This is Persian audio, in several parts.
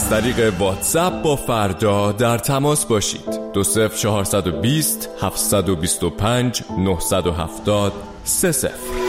از طریق واتساپ با فردا در تماس باشید. 20420 725 970 30.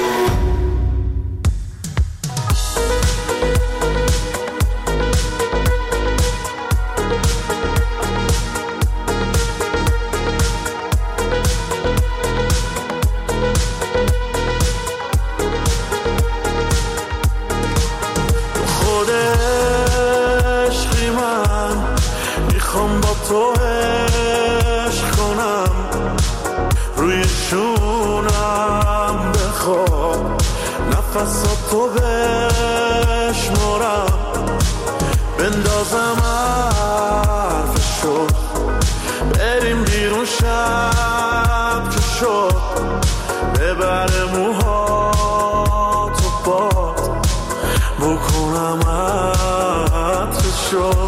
نفساتو بشمارم بندازم حرفشو بریم بیرون شب که شد ببره موهاتو باد بکنم عطرشو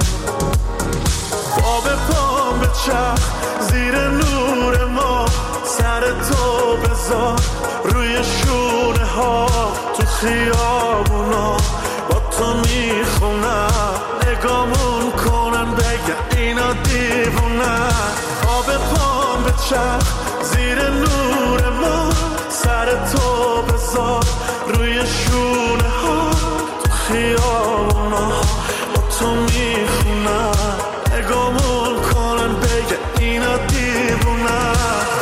باب پام به چرخ زیر نور ما سر تو بذار روی شونه ها تو خیابونا با تو میخونم نگامون کنن بگن اینا دیوونن آب پام به چرخ زیر نور ما سر تو بذار روی شونه ها تو خیابونا با تو میخونم نگامون کنن بگن اینا دیوونن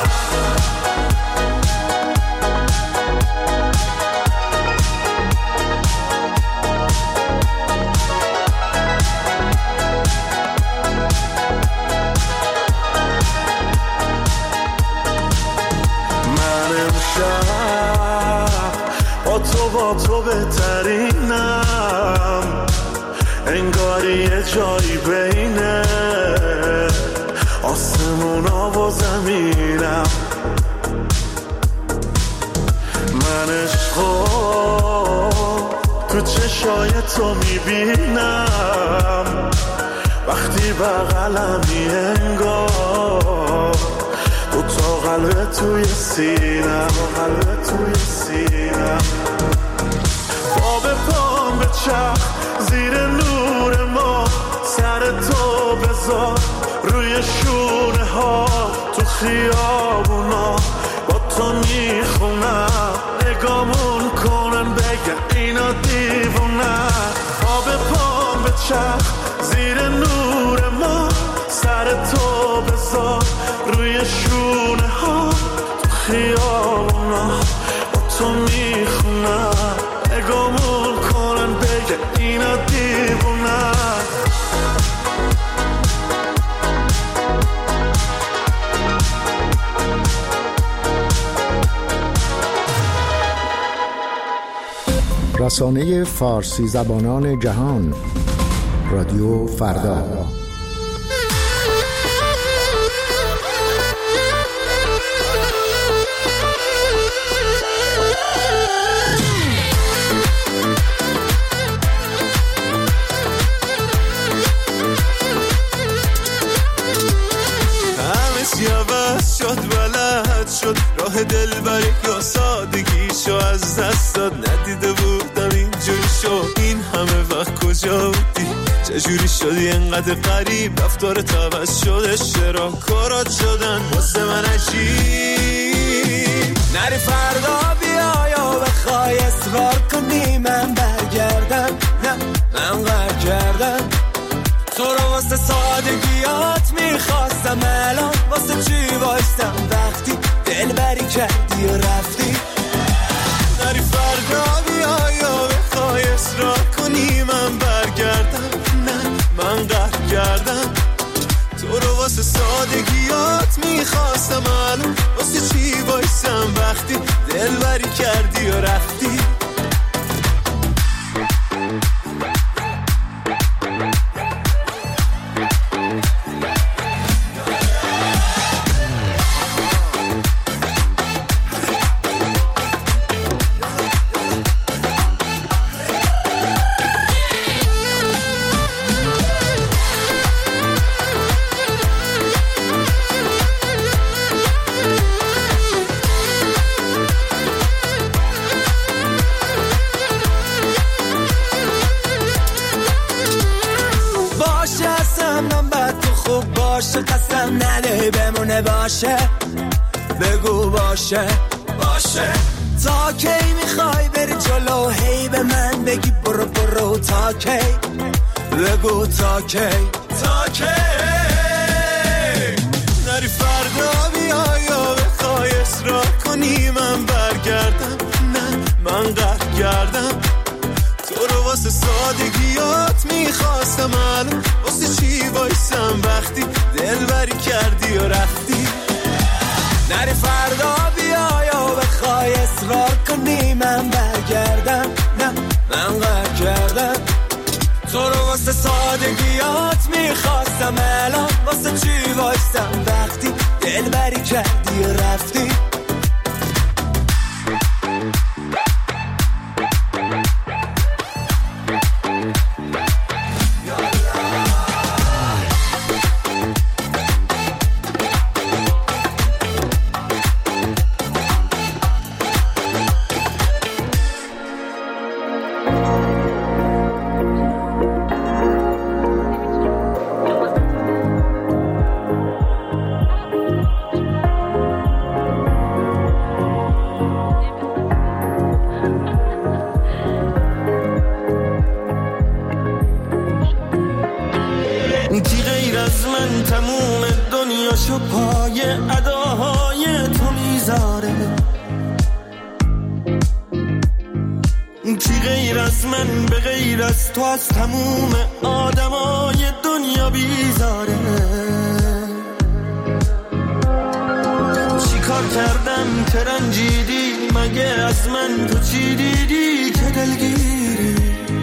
با تو بهترینم انگاری یه جایی بینه آسمونا و زمینم من عشقو تو چشای تو میبینم وقتی بغلمی انگار دو تا قلب توی سینم باب پام به چرخ زیر نور ما سر تو بذار روی شونه ها تو خیابونا با تو میخونم نگامون کنن بگن اینا دیوونن باب پام به چرخ زیر نور ما سر تو بذار روی شونه ها تو خیابونا با تو میخونم نگامون کنن بگن اینا دیوونن رسانه فارسی زبانان جهان رادیو فردا. شد راه دلبری یا سادگیشو از دست داد ندیده بودم اینجوری شد این همه وقت کجا بودی چجوری شدی انقدر غریب رفتارت عوض شده چرا کارات شدن واسه من عجیب نری فردا بیا یا بخوای اصرار کنی من برگردم نه من قهر کردم تو رو واسه سادگیات میخواستم الان واسه چی بایستم وقتی دلبری کردی و رفتی نری فردا بیا یا بخوای اصرار کنی من برگردم نه من قهر کردم تو رو واسه سادگیات میخواستم الان واسه چی بایستم وقتی دلبری کردی و رفتی غم نده بمونه باشه بگو باشه باشه تا کی میخوای بری جلو هی به من بگی برو برو تا کی بگو تا کی تا کی نری فردا بیای یا بخوای اصرار کنی من برگردم نه من قهر کردم تو رو واسه سادگیات میخواستم الان واسه چی وایسم وقتی دلبری کردی و رفتی نری فردا بیای یا بخوای اصرار کنی من برگردم نه من قهر کردم تو رو واسه سادگیات میخواستم الان واسه چی وایسم وقتی دلبری کردی و رفتی تو از تموم آدمای دنیا بیزاره چی کار کردم که رنجیدی مگه از من تو چی دیدی که دلگیری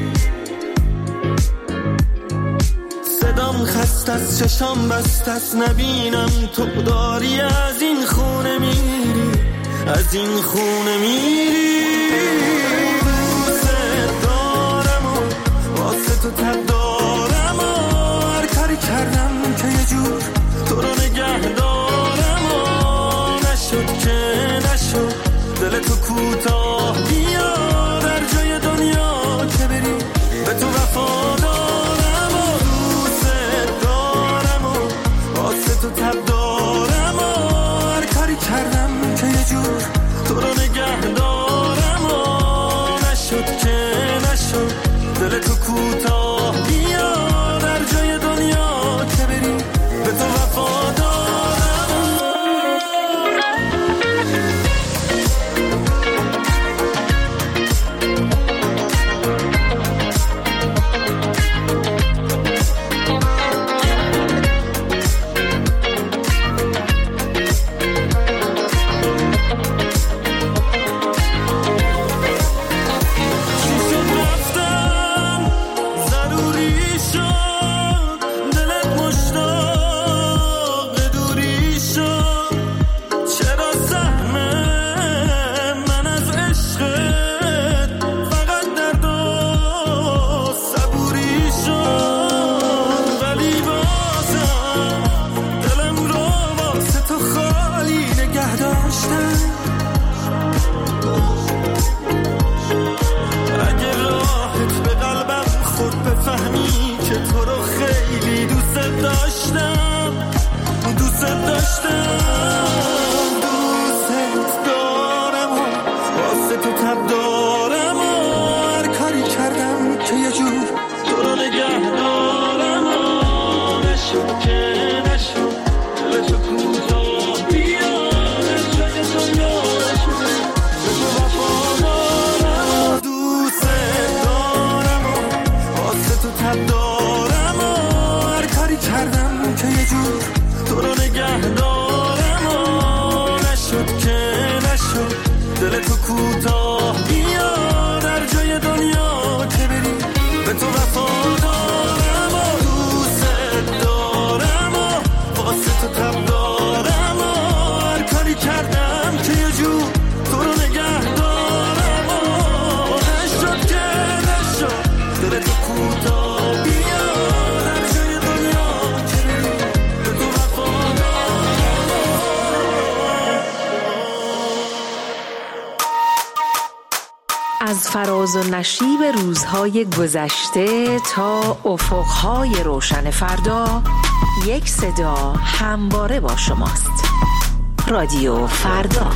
صدام خست از چشام بست از نبینم تو داری از این خونه میری از این خونه میری تو تب دارم و هر کاری کردم که یه جور تو رو نگه دارم و نشد که نشد دل تو کوتاه بیا در جای دنیا که بری به تو وفا دارم و دوست دارم و واسه تو تب دارم و هر کاری کردم که یه جور تو رو نگه دارم و نشد که نشد دل تو کوتاه بیا در جای دنیا که بری به تو وفا از فراز و نشیب روزهای گذشته تا افقهای روشن فردا، یک صدا همواره با شماست. رادیو فردا.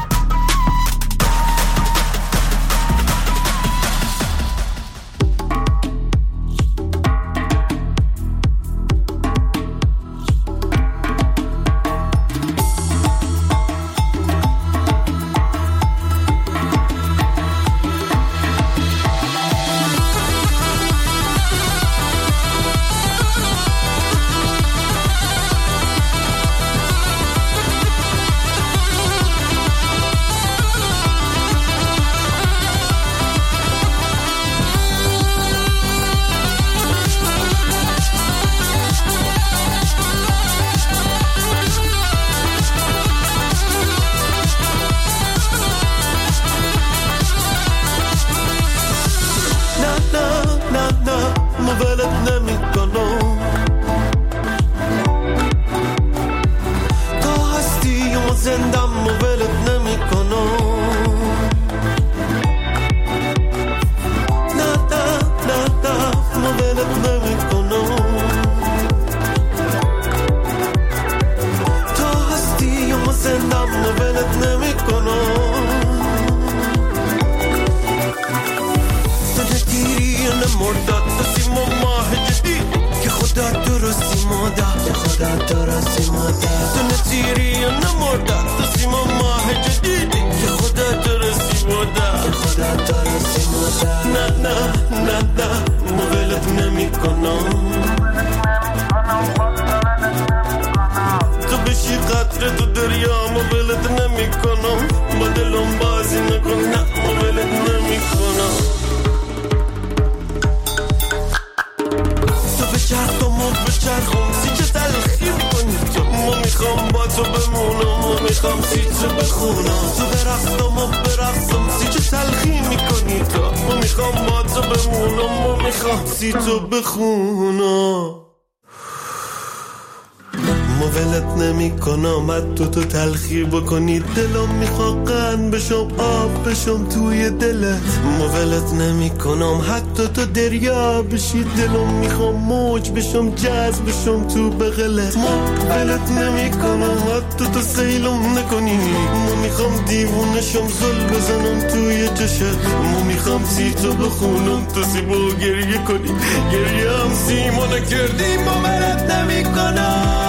تو تلخی بکنی دلم میخواد قند بشم آب بشم توی دلت مولت نمی کنم حتی تو دریا بشی دلم میخوام موج بشم جذب بشم تو بغلت مولت نمی کنم حتی تو سیلم نکنی میخوام دیوونشم زل بزنم توی چشت میخوام سی تو بخونم تو سیبو گریه کنی گریه هم سیمو نکردی مولت نمی کنم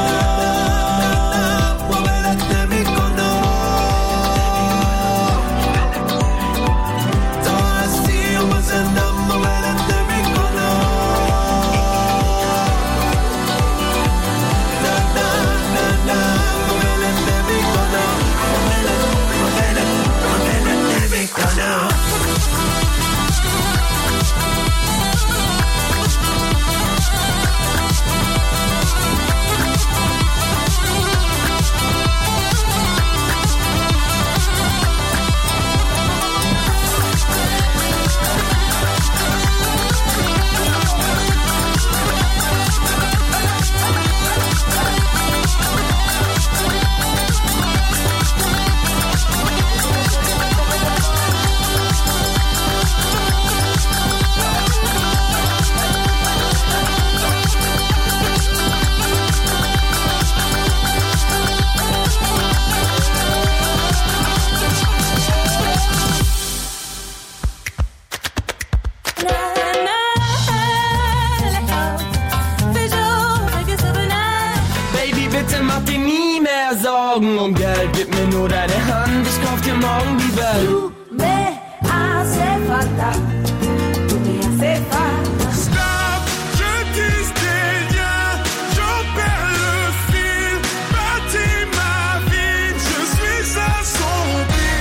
Und Geld, gib mir nur deine Hand, ich kauf dir morgen die Welt. Tu me hace falta, tu me hace falta. Stop, je disais rien, j'en perds le fil. Bâtis ma vie, je suis assombri.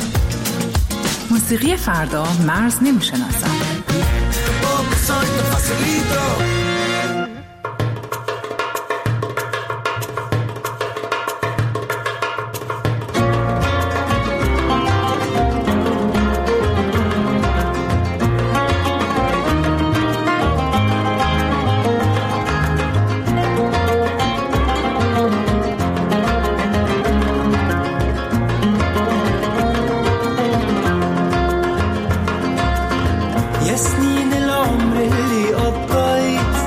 موسیقی فردا مرز نمیشناسد. سنين العمر اللي قضيت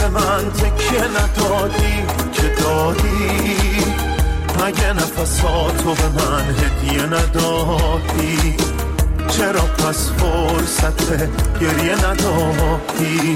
به من تکیه ندادی که دادی؟ مگه نفساتو به من هدیه ندادی؟ چرا پس فرصت گریه ندادی؟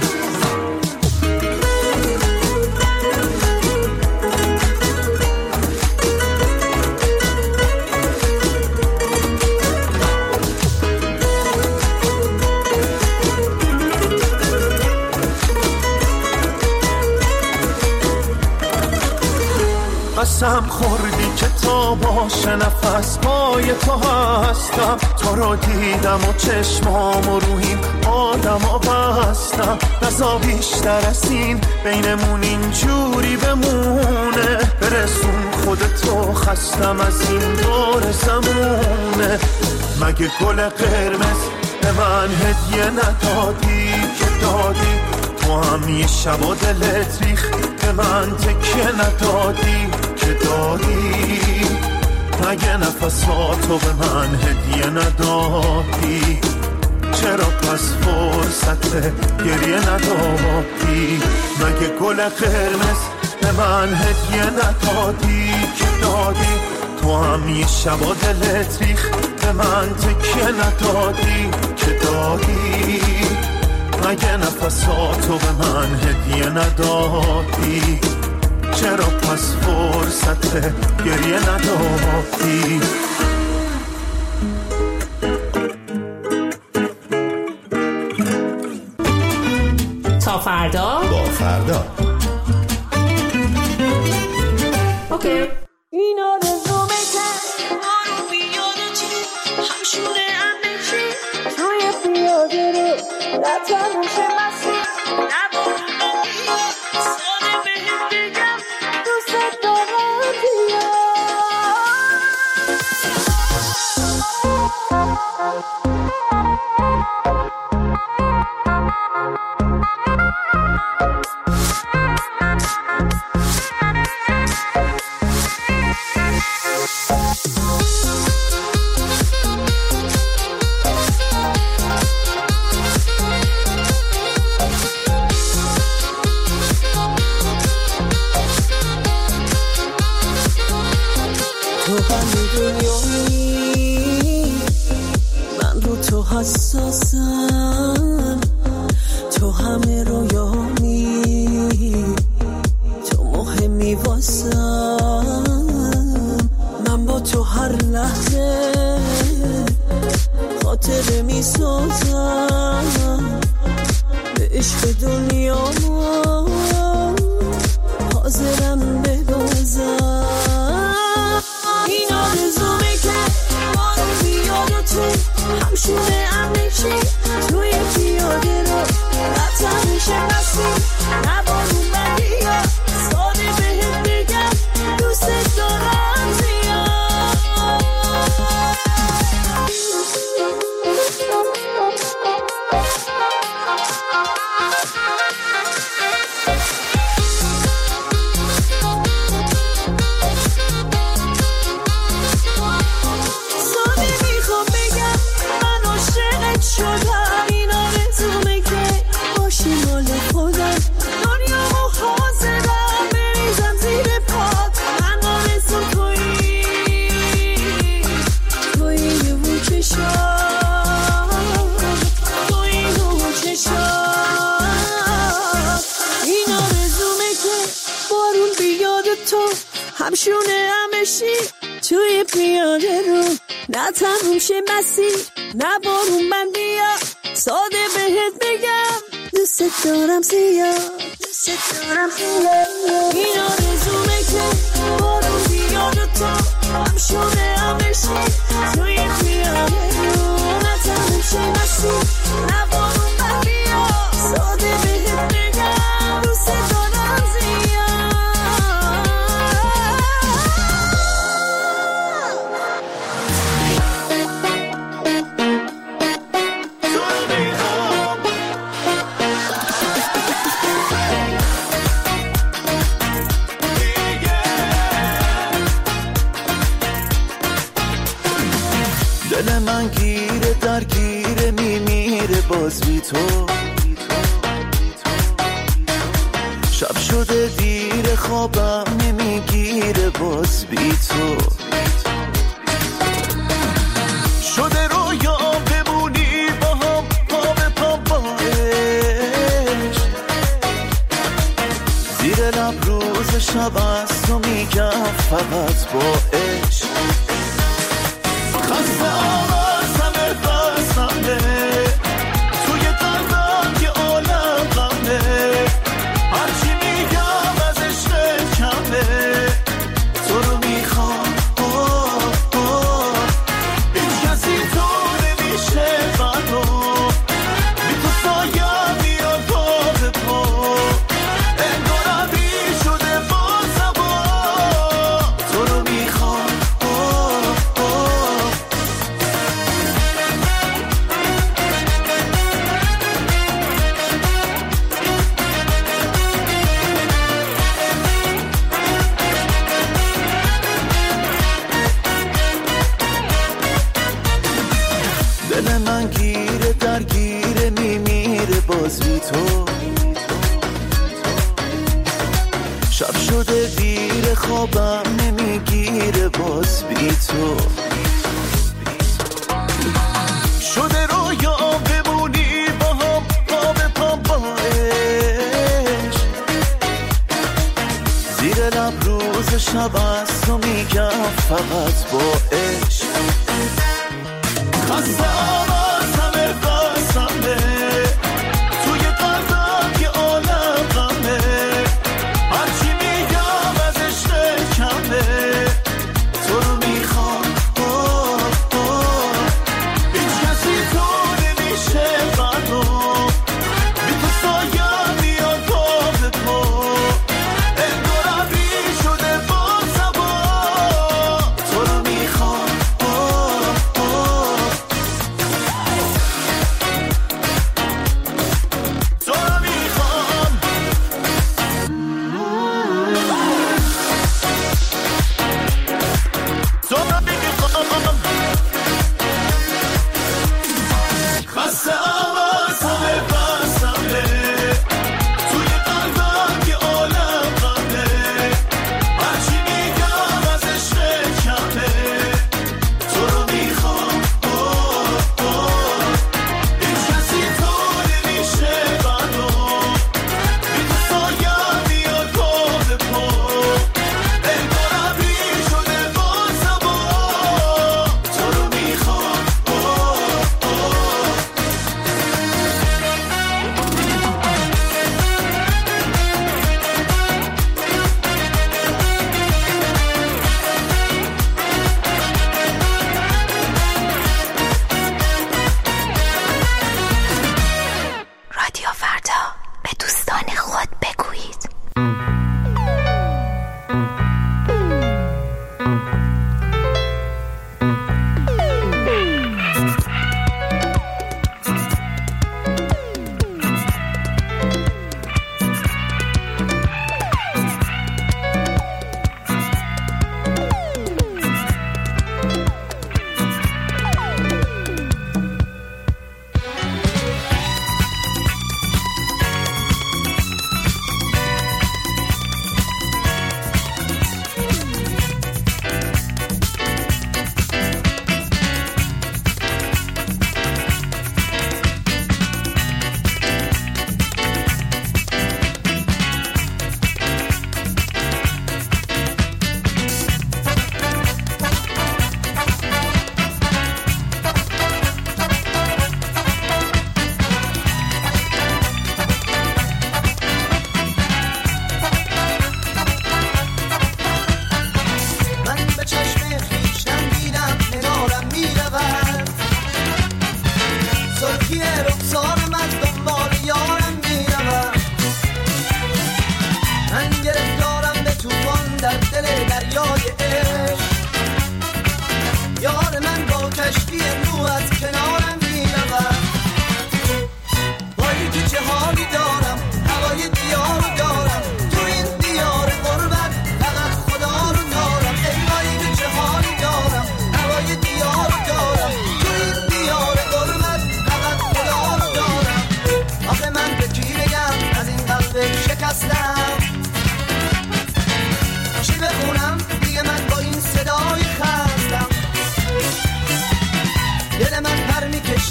قسم خوردی که تا باشه نفس پای تو هستم، تو رو دیدم و چشمام و روحیم آدم بستم. نزا بیشتر از این بینمون اینجوری بمونه، برسون خودتو خستم از این دور زمونه. مگه گل قرمز به من هدیه ندادی که دادی؟ تو هم یه شب و دلت ریخ به من تکیه ندادی که دادی؟ مگه نفساتو به من هدیه ندادی؟ چرا پس فرصت گریه ندادی؟ مگه گل قرمز به من هدیه ندادی که دادی؟ تو هم یه شب و دلت ریخ به من تکیه ندادی که دادی؟ مگه نفساتو به من هدیه ندادی؟ چرا پس فرصت گریه ندادی؟ تا فردا با فردا. اوکی. این آرزومه که آروم بیاده چی همشونه اندشی توی پیاده رو نتنوشه مسیر نبارو بگیر ساده بهت بگم دوست دارم بیا. من رو تو حساسم، تو همه رویانی، تو مهمی واسم. من با تو هر لحظه خاطره می سازم، به عشق دنیا حاضرم ببازم. این آرزومه که بارو بیاد و تو همشونه امنشی توی پیاده رو رفتن میشه مسیر نبارون بگیا ساده بهت بگم دوست دارم زیاد. همشونه همشی توی پیاده رو نتموم شه مسیر نبارون من بیا ساده بهت بگم دوست دارم زیاد دوست دارم زیاد. این آرزومه که بارون بیاد و تو همشونه همشی توی پیاده رو نتموم شه مسیر نبارون من بیا ساده بهت بگم دوست دارم زیاد. شب شده دیر خوابم نمیگیره باز بی تو، شده رویا بمونی با هم پا به پا باش، زیر لب روز شب از تو میگم فقط با عشق. خسته آوازم بسمه توی قلبم که عالم غمه، هرچی میگم از عشق کمه، تو رو میخوام هیچ کسی تو نمیشه منو، بی تو سایم میاد پا به پا، انگارم بی شده بازم تو رو میخوام. دل من گیره درگیره میمیره باز بی تو، شب شده دیر خوابم نمیگیره باز بی تو، شده رویا بمونی با هم پا به پا باش، زیر لب روز شب از تو میگم فقط با عشق. خسته آوازم بسمه توی قلبم که عالم غمه، هرچی میگم از عشق کمه، تو رو میخوام هیچ کسی تو نمیشه منو، بی تو سایم میاد پا به پا، انگارم بی شده بازم تو رو میخوام. خسته آوازم بسمه توی قلبم که عالم غمه، هرچی میگم از عشق کمه، تو رو میخوام هیچ کسی تو نمیشه منو، بی تو سایم میاد پا به پا، انگارم بی شده بازم تو رو میخوام. رادیو فردا، به دوستان خود بگویید. شکستم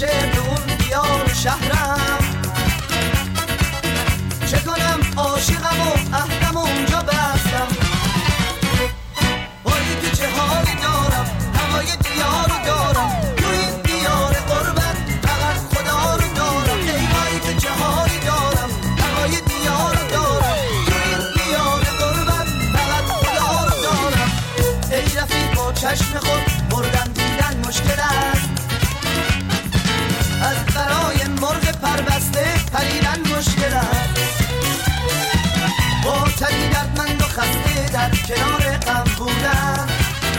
نشه به اون دیار شهرم. چه کنم عاشقم و عهدم اونجا بستم. وای که چه حالی دارم، هوای دیار رو دارم، تو این دیار قربت فقط خدا رو دارم. ای وای که چه حالی دارم، هوای دیار رو دارم، تو این دیار قربت فقط خدا رو دارم. ای رفیق با چشم خود مردن دیدن مشکل است، از برای مرغ پربسته پریدن مشکل است. با تری دردمند و خسته در کنار غم بودن،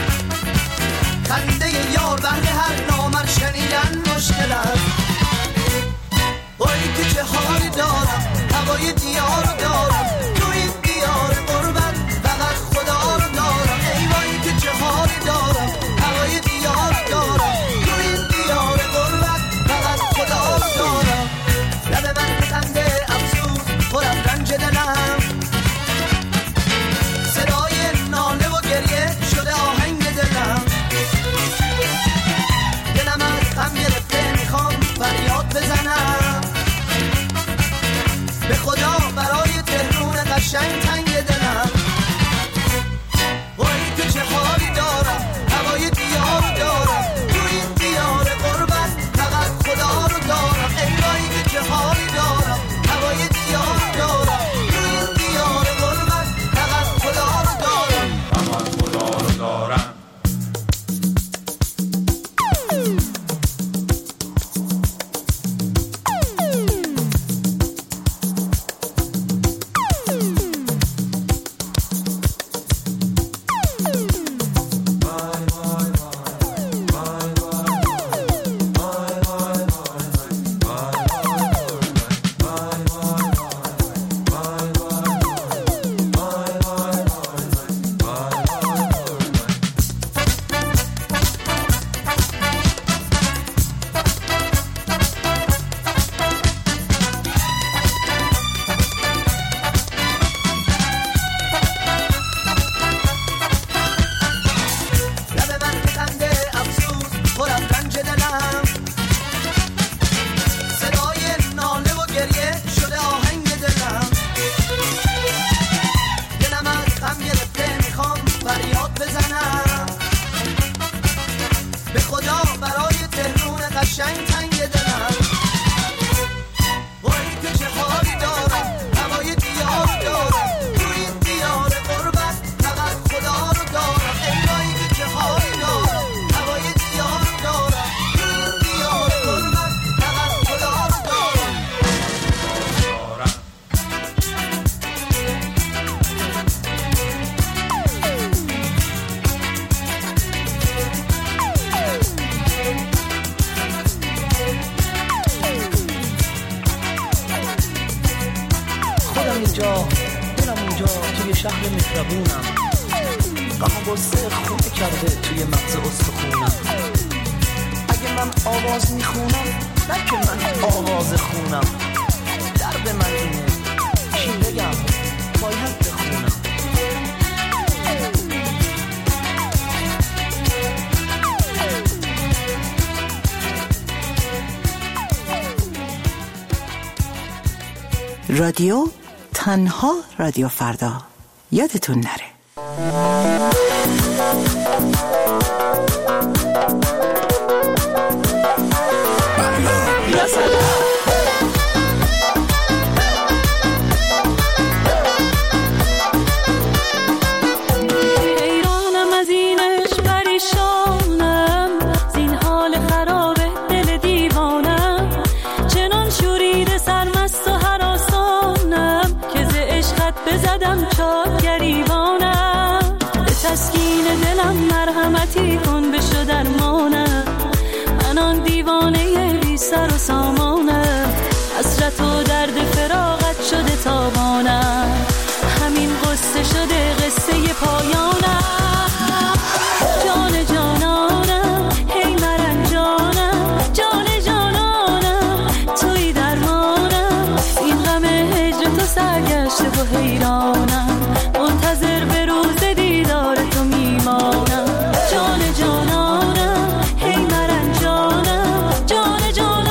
خنده یار بهر هر نامر شنیدن مشکل است. وای که چه حالی دارم، هوای دیار رو دارم، تو این دیار قربت فقط خدا رو دارم. ای وای که چه حالی دارم، هوای دیار رو دارم، تو این دیار قربت فقط خدا رو دارم. لب من خنده افسوس پر از رنج دلم، صدای ناله و گریه شده آهنگ دلم. دلم از غم گرفته میخوام فریاد بزنم، به خدا برای تهرون قشنگ تنگ دلم. وای که چه حالی دارم، هوای دیار رو دارم، تو این دیار قربت فقط خدا رو دارم. ای وای که چه حالی دارم، هوای دیار رو دارم، تو این دیار قربت فقط خدا رو دارم، فقط خدا رو دارم. رادیو تنها رادیو فردا، یادتون نره. مرحمتی کن بشو درمانم، من آن دیوانه بی سر و سامانم، حسرت و درد فراقت شده تابانم، همین قصه شده قصه پایانم. جان جانانم هی مرنجانم، جان جانانم توی درمانم، این غم هجر تو سرگشته و حیرانم، منتظر به روز دیدار تو میمانم. جان جانانم هی مرنجانم، جان جانانم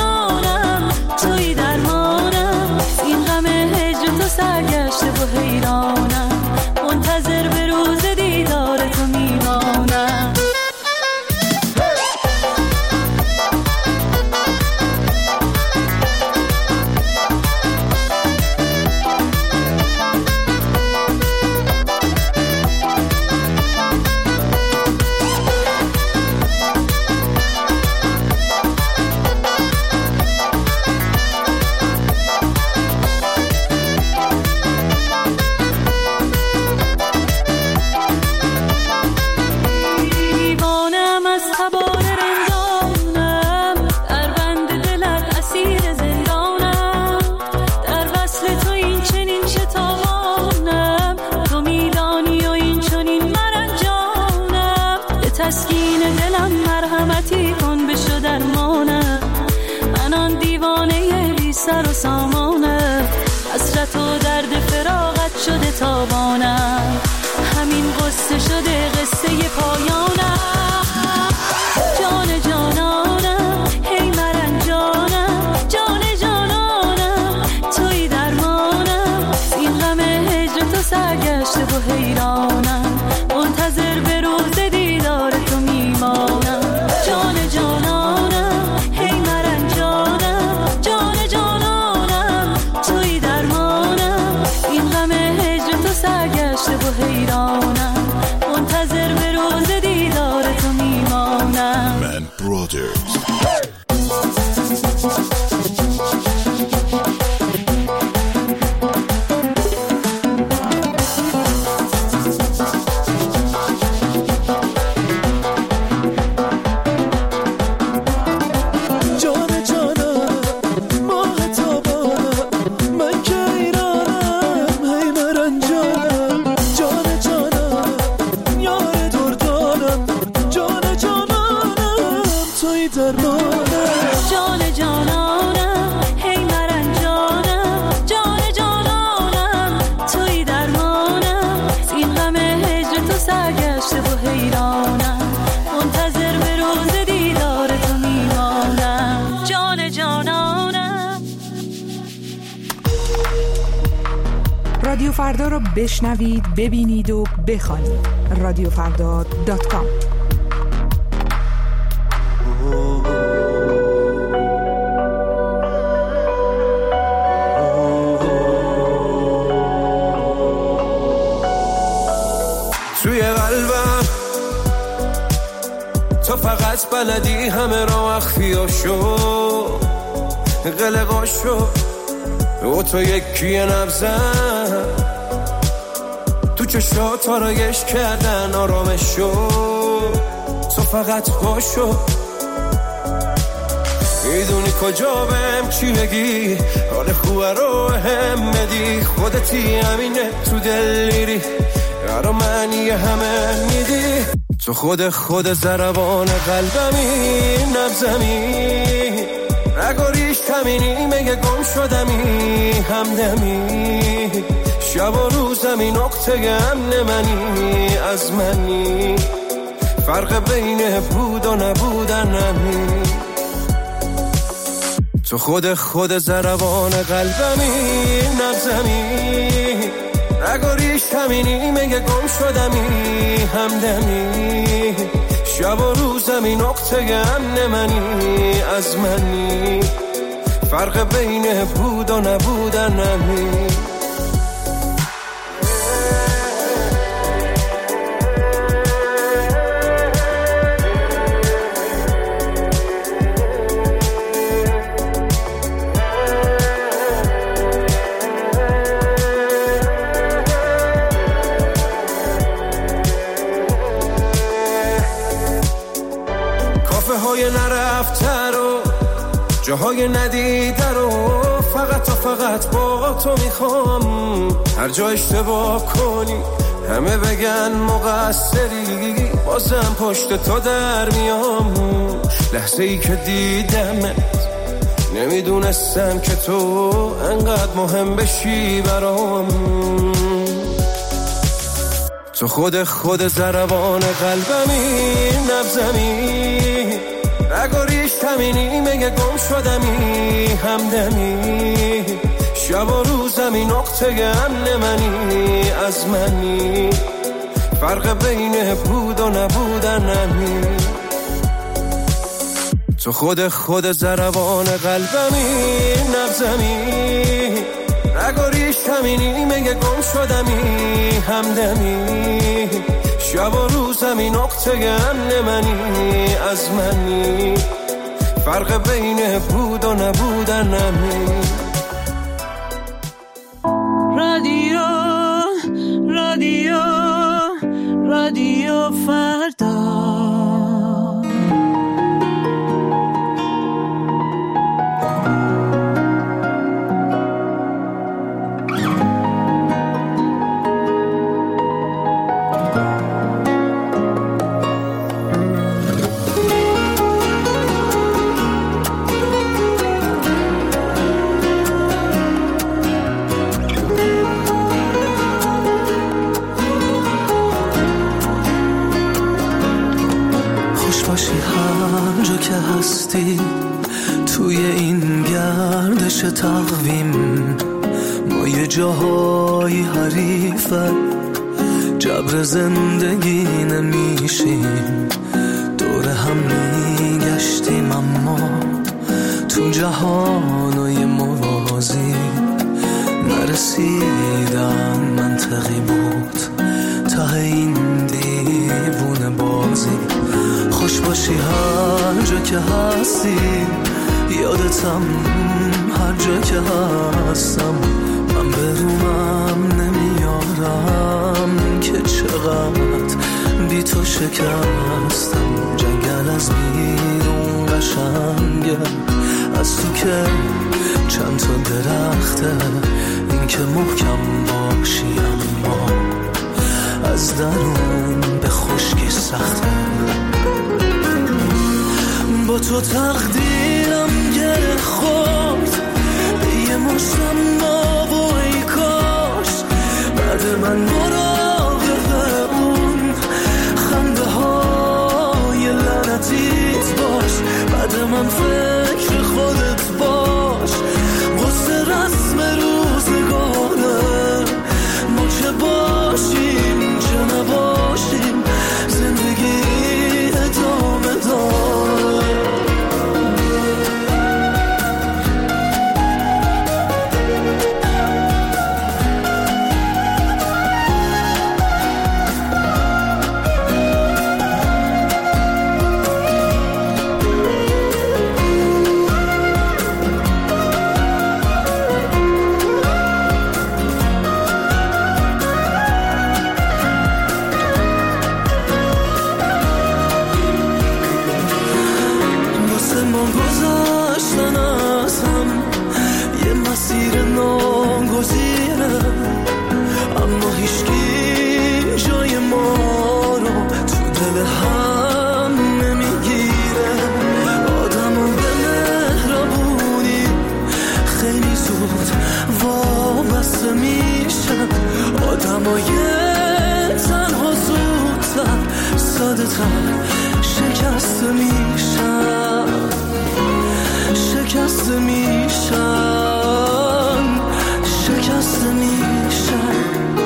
سامانه، حسرت و درد فراقت شده تابانم، همین قصه شده قصه پایانم. جان جانانم هی مرنجانم، جان جانانم توی درمانم، این غم هجر تو سرگشته و حیرانم، منتظر به روز دیدار تو میمانم. جان جانانم هی مرنجانم، جان جانانم توی درمانم، این غم هجر تو سرگشته و حیرانم، منتظر به روز دیدار تو میمانم. من برادرز رادیو فردا رو بشنوید، ببینید و بخوانید. radiofrda.com. توی قلبم تو فقط بلدی همه را مخفیاشو قلقاشو، و تو یکی نبزن تو چشات آرایش کردن آرامشو، تو فقط باشو. میدونی کجا بهم چی بگی، حال خوبه رو هم بدی، خودتی همینه تو دل میری، یارو معنی همه میدی، تو خود ضربان قلبمی، نبزمی نگاریش کمینی، مگه گم شدمی همدمی، شب و روزمی نقطه امن منی، از منی فرق بین بود و نبودنمی، تو خود ضربان قلبمی، نبزمی نگاریش کمینی، مگه گم شدمی همدمی، شب و روزمی نقطه امن منی، از منی فرق بین بود و نبودنمی. نرفته رو جاهای ندیده رو، فقط با تو میخوام، هر جا اشتباه کنی همه بگن مقصری، بازم پشت تو در میام، لحظه ای که دیدمت نمیدونستم که تو انقدر مهم بشی برام، تو خود ضربان قلبمی، نبزمی نگاریش کمینی، مگه گم شدمی همدمی، شب و روزمی نقطه امن منی، از منی فرق بین بود و نبودنمی، تو خود ضربان قلبمی، نبزمی نگاریش کمینی، مگه گم شدمی همدمی، شب و روزمی نقطه امن منی، از منی فرق بین بود و نبودنمی. رادیو فردا. جا که هستی توی این گردش تقویم، ما یه جاهای حریفه جبر زندگی نمیشیم، دور هم میگشتیم اما تو جهانای موازی نرسیدن. منطقی بود ته این دیوونه بازی. خوش باشی هر جا که هستی، یادتم هر جا که هستم. من برومم نمیارم که چقدر بی تو شکستم. جنگل از بیرون قشنگه، از تو که چند تا درخته، این که محکم باشی اما از درون به خشکی سخته. با تو تقدیرم گره خورد یه مشتم ما و ای کاش بعد من مراقب اون خنده های لعنتیت باش. بعد من فکر خودت باش، قصه رسم روزگاره. ما چه باشیم چه نباشیم، زندگی ادامه داره. اما هیچکی جای ما رو تو دل هم نمیگیره. آدمو به مهربونی خیلی زود وابسته میشن، آدمای تنها زودتر ساده تر شکسته میشن، شکسته میشن، شکسته میشن.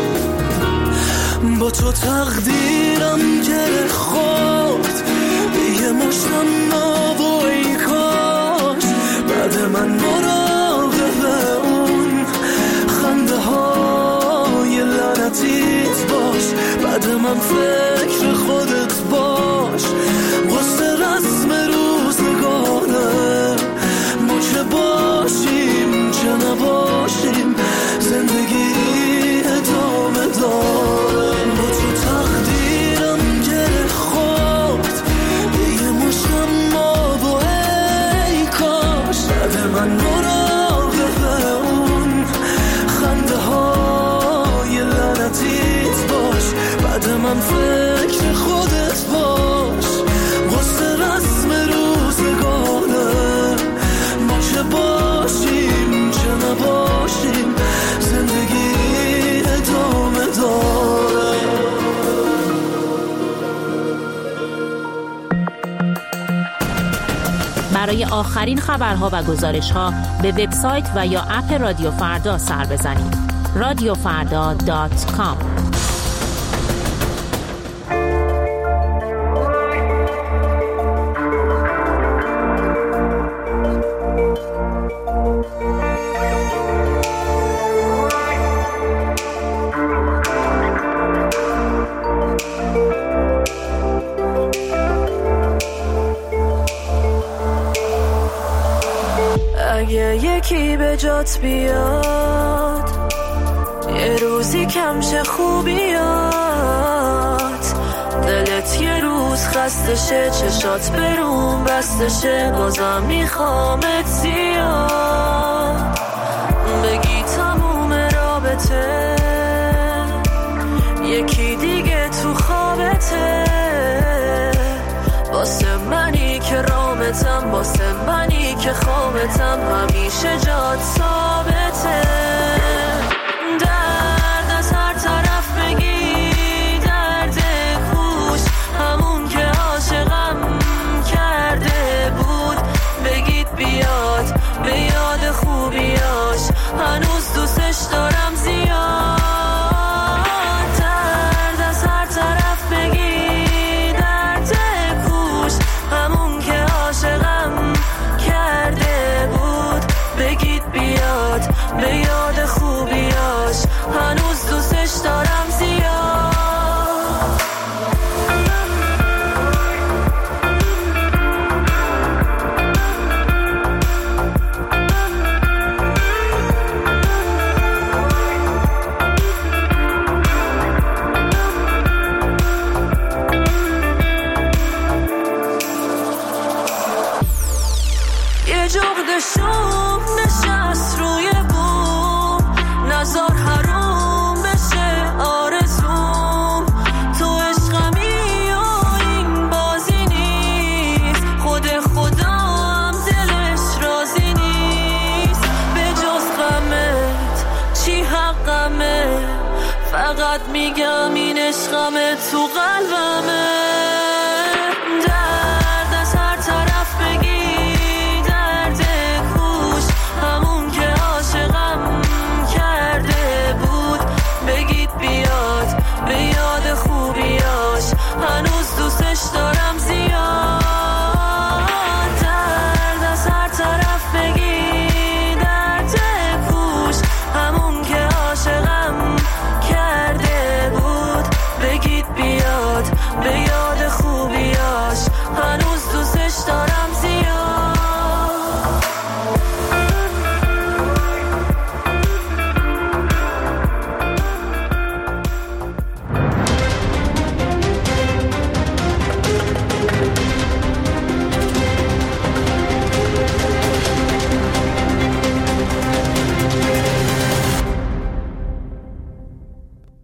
با تو تقدیرم گره خورد یه مشتم ناب و ای کاش بعد من مراقب اون خنده های لعنتیت باش. بعد من فکر خودت باش، قصه رسم روزگاره. ما چه باشیم چه نباشیم، زندگی ادامه داره. با تو تقدیرم گره خورد یه مشتم آب و ای کاش بعد من مراقب اون خنده های لعنتیت باش. بعد من فکر خودت باش، قصه رسم روزگاره. ما چه باشیم چه نباشیم، زندگی ادامه داره. برای آخرین خبرها و گزارشها به وبسایت و یا اپ رادیو فردا سر بزنید. radiofarda.com. اگه یکی به جات بیاد یه روزی کمشه خوبیات، دلت یه روز خستشه چشات برون بستشه، بازم میخوامت زیاد بگی تموم رابطه یکی دیگه تو خوابته. واسه منی که رامتم، واسه منی که خوابتم، همیشه جات ثابته. درد از هر طرف بگی، درد کوش همون که عاشقم کرده فقط میگم این عشقم تو قلبمه.